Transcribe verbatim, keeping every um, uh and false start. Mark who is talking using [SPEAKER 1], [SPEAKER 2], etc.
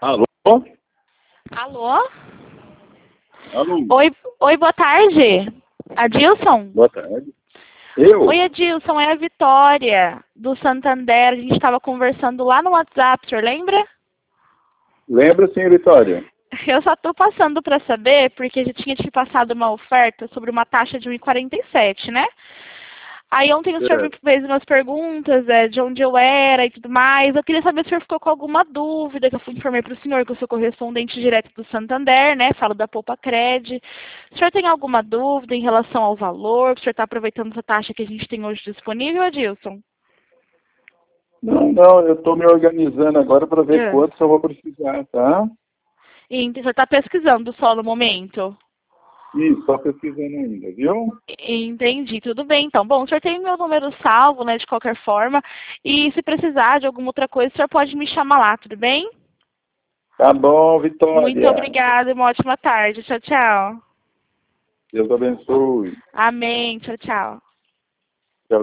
[SPEAKER 1] Alô?
[SPEAKER 2] Alô?
[SPEAKER 1] Alô?
[SPEAKER 2] Oi, oi, boa tarde. Adilson?
[SPEAKER 1] Boa tarde. Eu?
[SPEAKER 2] Oi, Adilson, é a Vitória, do Santander. A gente estava conversando lá no WhatsApp, o senhor lembra?
[SPEAKER 1] Lembro sim, Vitória.
[SPEAKER 2] Eu só estou passando para saber, porque já tinha te passado uma oferta sobre uma taxa de um e quarenta e sete, né? Aí ontem o senhor me
[SPEAKER 1] Certo.
[SPEAKER 2] fez umas perguntas é, de onde eu era e tudo mais. Eu queria saber se o senhor ficou com alguma dúvida, que eu fui informei para o senhor que eu sou correspondente direto do Santander, né? Falo da Poupa Cred. O senhor tem alguma dúvida em relação ao valor? O senhor está aproveitando essa taxa que a gente tem hoje disponível, Adilson?
[SPEAKER 1] Não, não, eu estou me organizando agora para ver
[SPEAKER 2] É.
[SPEAKER 1] quantos eu vou precisar, tá?
[SPEAKER 2] E o senhor está pesquisando só no momento?
[SPEAKER 1] Isso, só pesquisando ainda, viu?
[SPEAKER 2] Entendi, tudo bem então. Bom, o senhor tem meu número salvo, né, de qualquer forma. E se precisar de alguma outra coisa, o senhor pode me chamar lá, tudo bem?
[SPEAKER 1] Tá bom,
[SPEAKER 2] Muito
[SPEAKER 1] Vitória.
[SPEAKER 2] obrigada e uma ótima tarde. Tchau, tchau.
[SPEAKER 1] Deus abençoe.
[SPEAKER 2] Amém. Tchau, tchau.